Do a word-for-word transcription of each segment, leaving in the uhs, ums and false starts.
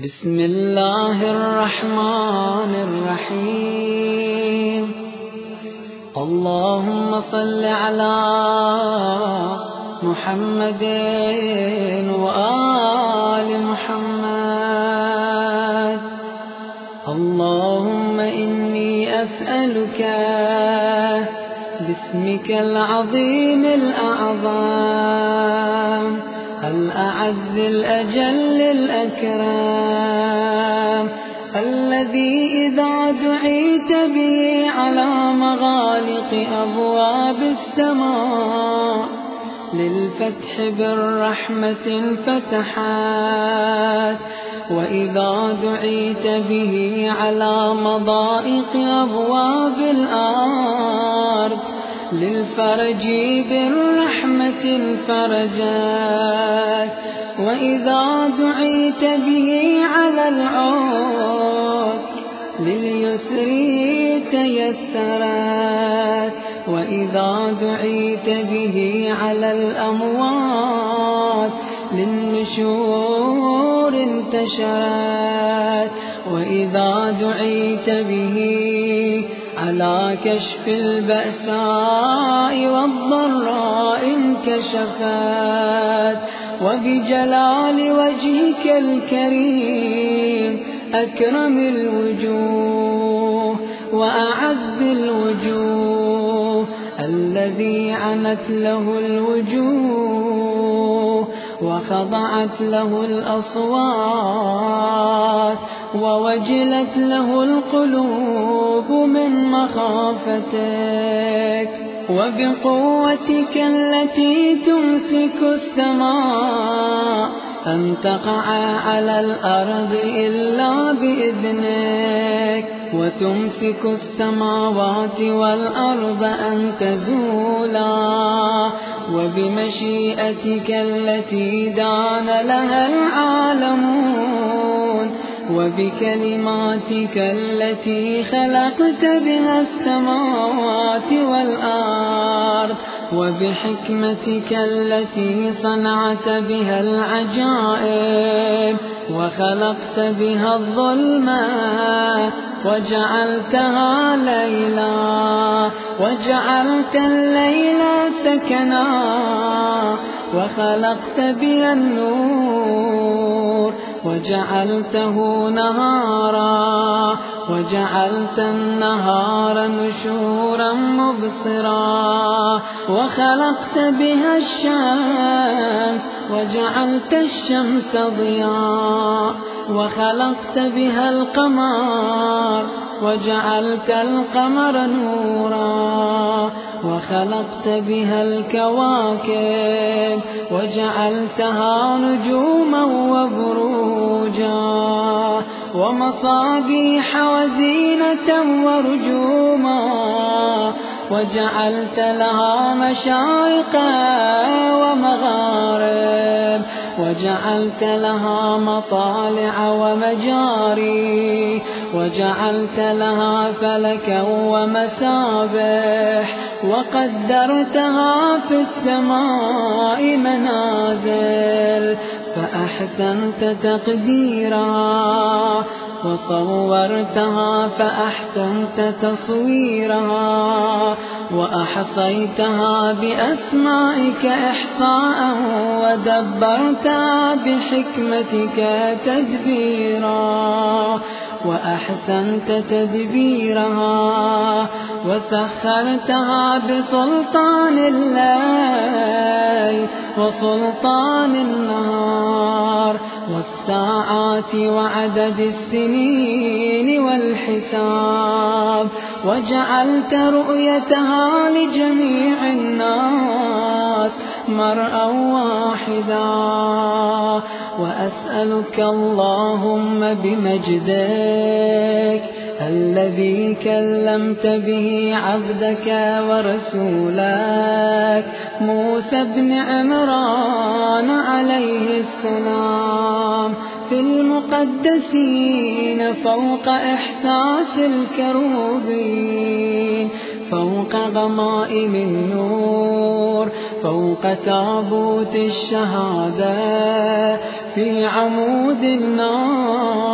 بسم الله الرحمن الرحيم. اللهم صل على محمد وآل محمد. اللهم إني أسألك باسمك العظيم الأعظم الأعز الأجل الأكرم الذي إذا دعيت به على مغالق أبواب السماء للفتح بالرحمة فتحت، وإذا دعيت به على مضائق أبواب الأرض للفرج بالرحمة فرجت، وإذا دعيت به على العسر لليسر تيسرت، وإذا دعيت به على الأموات للنشور انتشرت، وإذا دعيت به على كشف البأساء والضراء انكشفت، وبجلال وجهك الكريم أكرم الوجوه وأعز الوجوه الذي عنت له الوجوه وخضعت له الأصوات ووجلت له القلوب من مخافتك، وبقوتك التي تمسك السماء أن تقع على الأرض إلا بإذنك، وتمسك السماوات والأرض أن تزولا، وبمشيئتك التي دان لها العالمون، وبكلماتك التي خلقت بها السماوات والأرض، وبحكمتك التي صنعت بها العجائب وخلقت بها الظلمة وجعلتها ليلا، وجعلت الليل سكنا وخلقت بها النور وجعلته نهارا، وجعلت النهار نشورا مبصرا، وخلقت بها الشمس وجعلت الشمس ضياء، وخلقت بها القمر وجعلت القمر نورا، وخلقت بها الكواكب وجعلتها نجوما وبروجا ومصابيح وزينة ورجوما، وجعلت لها مشارق ومغارب، وجعلت لها مطالع ومجاري، وجعلت لها فلكا ومسابح، وقدرتها في السماء منازل فأحسنت تقديرها، وصورتها فأحسنت تصويرها، وأحصيتها بأسمائك إحصاء، ودبرتها بحكمتك تدبيرا، وأحسنت تدبيرها، وسخرتها بسلطان الليل وسلطان النهار والساعات وعدد السنين والحساب، وجعلت رؤيتها لجميع الناس مرءا واحدا. وأسألك اللهم بمجدك الذي كلمت به عبدك ورسولك موسى بن عمران عليه السلام في المقدسين فوق إحساس الكروبين، فوق غمائم النور، فوق تابوت الشهادة في عمود النار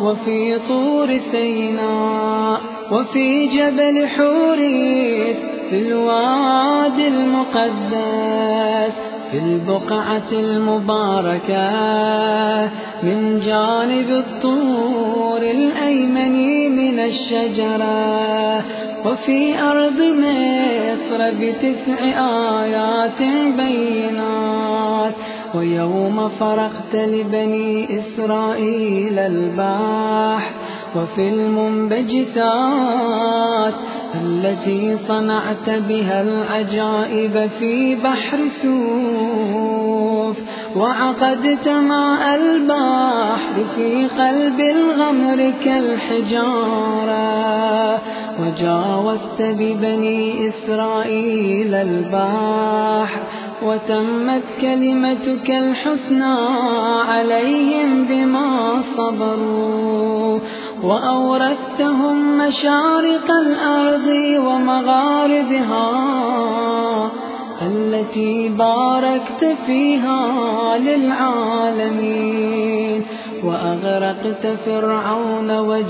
وفي طور سيناء وفي جبل حوريت في الوادي المقدس في البقعة المباركة من جانب الطور الأيمن من الشجرة وفي أرض مصر بتسع آيات بينات ويوم فرقت لبني إسرائيل البحر وفي المنبجسات التي صنعت بها العجائب في بحر سوف وعقدت ماء البحر في قلب الغمر كالحجارة وجاوزت ببني إسرائيل البحر وتمت كلمتك الحسنى عليهم بما صبروا وأورثتهم مشارق الأرض ومغاربها التي باركت فيها للعالمين وأغرقت فرعون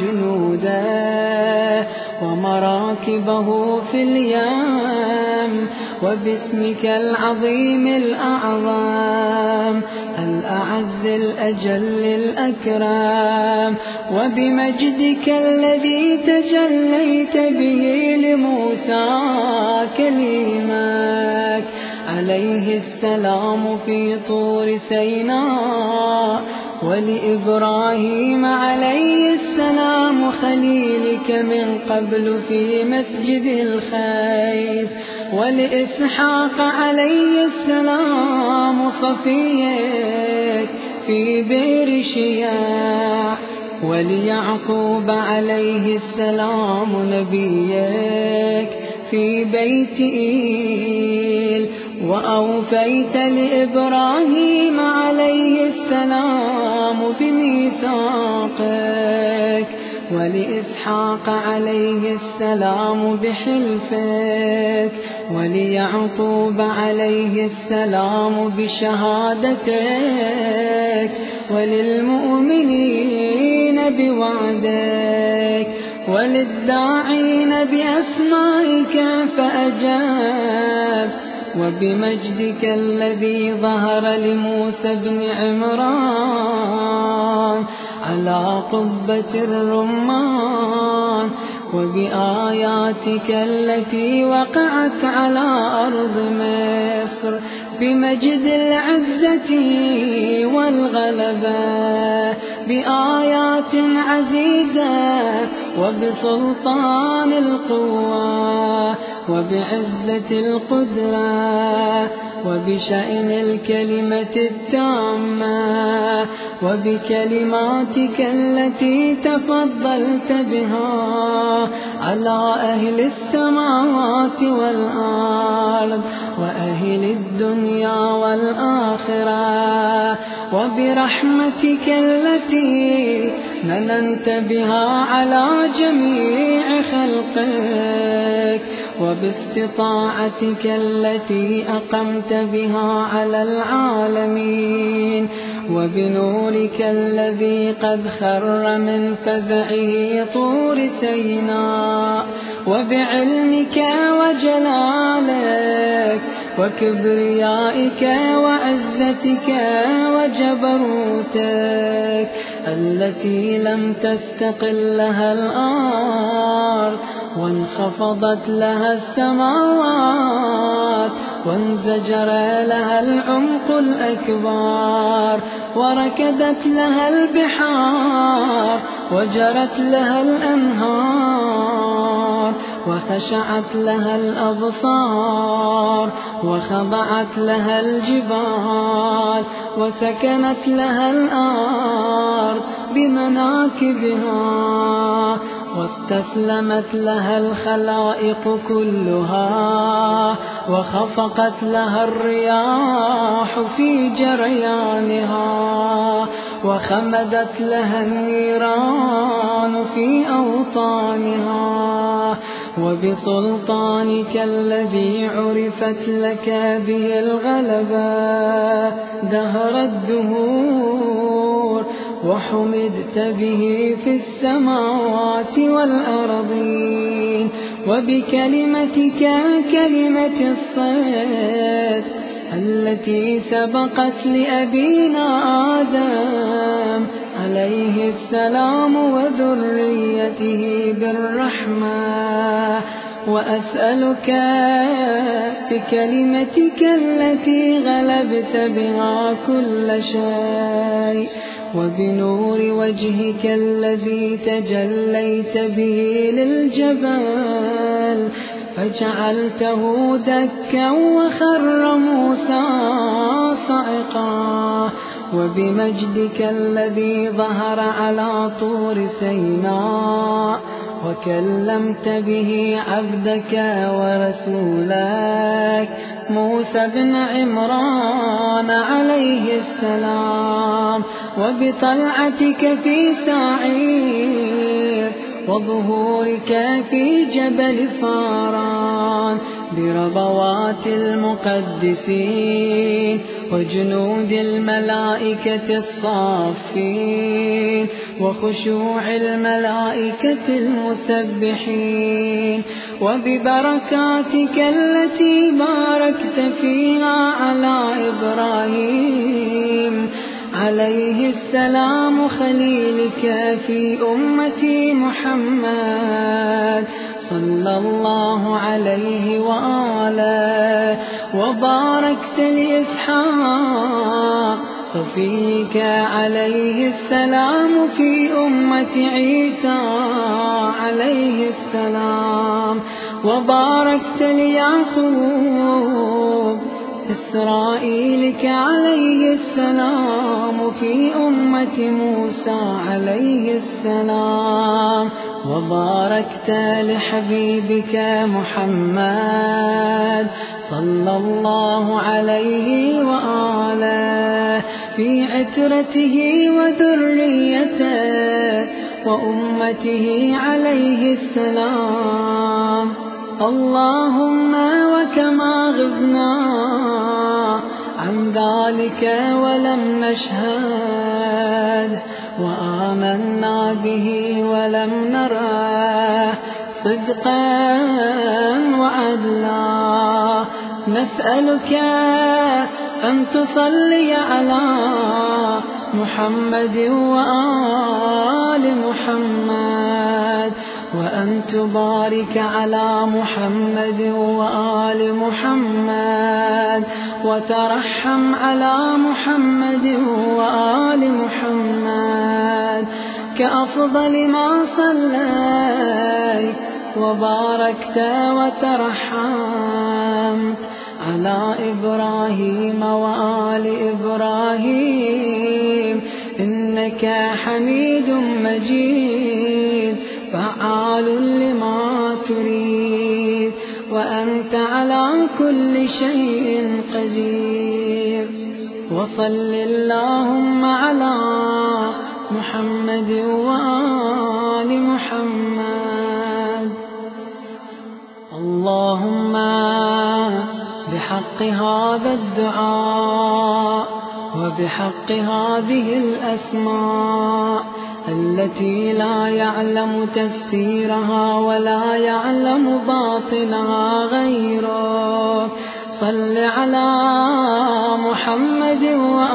وجنوده ومراكبه في اليم وباسمك العظيم الأعظم الأعز الأجل الأكرم وبمجدك الذي تجليت به لموسى كليمك عليه السلام في طور سيناء ولإبراهيم عليه السلام خليلك من قبل في مسجد الخيف ولإسحاق عليه السلام صفيك في بئر شياع وليعقوب عليه السلام نبيك في بيت إيل وأوفيت لإبراهيم عليه السلام بميثاقك ولإسحاق عليه السلام بحلفك وليعقوب عليه السلام بشهادتك وللمؤمنين بوعدك وللداعين بأسمائك فأجاب وبمجدك الذي ظهر لموسى بن عمران على قبة الرمان وبآياتك التي وقعت على أرض مصر بمجد العزة والغلبة بآيات عزيزة وبسلطان القوة وبعزة القدرة وبشأن الكلمة التامة وبكلماتك التي تفضلت بها على أهل السماوات والأرض وأهل الدنيا والآخرة وبرحمتك التي مننت بها على جميع خلقك وباستطاعتك التي أقمت بها على العالمين وبنورك الذي قد خر من فزعه طور سيناء وبعلمك وجلالك وكبريائك وعزتك وجبروتك التي لم تستقل لها الأرض وانخفضت لها السماوات وانزجر لها العمق الأكبر وركدت لها البحار وجرت لها الأنهار وخشعت لها الأبصار وخضعت لها الجبال وسكنت لها الأرض بمناكبها واستسلمت لها الخلائق كلها وخفقت لها الرياح في جريانها وخمدت لها النيران في أوطانها وبسلطانك الذي عرفت لك به الغلبة دهر الدهور وحمدت به في السماوات والأرضين، وبكلمتك كلمة الصدق التي سبقت لأبينا آدم عليه السلام وذريته بالرحمة، وأسألك بكلمتك التي غلبت بها كل شيء، وبنور وجهك الذي تجليت به للجبل فجعلته دكا وخر موسى صعقا، وبمجدك الذي ظهر على طور سيناء وكلمت به عبدك ورسولك موسى بن عمران عليه السلام، وبطلعتك في سعير وظهورك في جبل فاران بربوات المقدسين وجنود الملائكة الصافين وخشوع الملائكة المسبحين، وببركاتك التي باركت فيها على إبراهيم عليه السلام خليلك في أمة محمد صلى الله عليه وآله، وباركت لإسحاق صفيك عليه السلام في أمة عيسى عليه السلام، وباركت ليعقوب إسرائيلك عليه السلام في أمة موسى عليه السلام، وباركت لحبيبك محمد صلى الله عليه وآله في عترته وذريته وأمته عليه السلام. اللهم وكما غبنا عن ذلك ولم نشهد وآمنا به ولم نره صدقا وعدلا، نسألك أن تصلي على محمد وآل محمد، وأن تبارك على محمد وآل محمد، وترحم على محمد وآل محمد كأفضل ما صليت وباركت وترحمت على إبراهيم وآل إبراهيم إنك حميد مجيد فعال لما تريد، وأنت على كل شيء قدير. وصل اللهم على محمد وآل محمد. اللهم بحق هذا الدعاء وبحق هذه الأسماء التي لا يعلم تفسيرها ولا يعلم باطنها غيرك، صل على محمد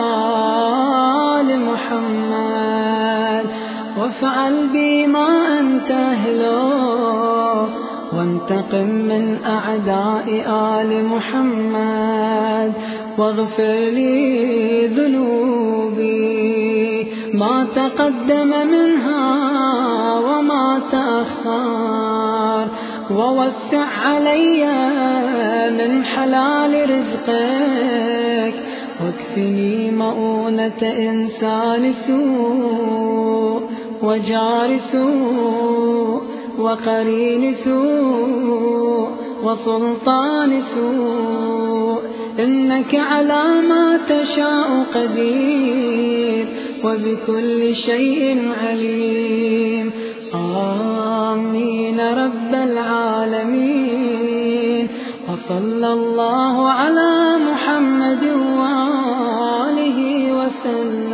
وآل محمد، وافعل بما أنت أهله، وانتقم من أعداء آل محمد، واغفر لي ذنوبي ما تقدم منها وما تأخر، ووسع علي من حلال رزقك، واكفني مؤونة إنسان سوء وجار سوء وقرين سوء وسلطان سوء، إنك على ما تشاء قدير وبكل شيء عليم. آمين رب العالمين، وصلى الله على محمد وآله وسلم.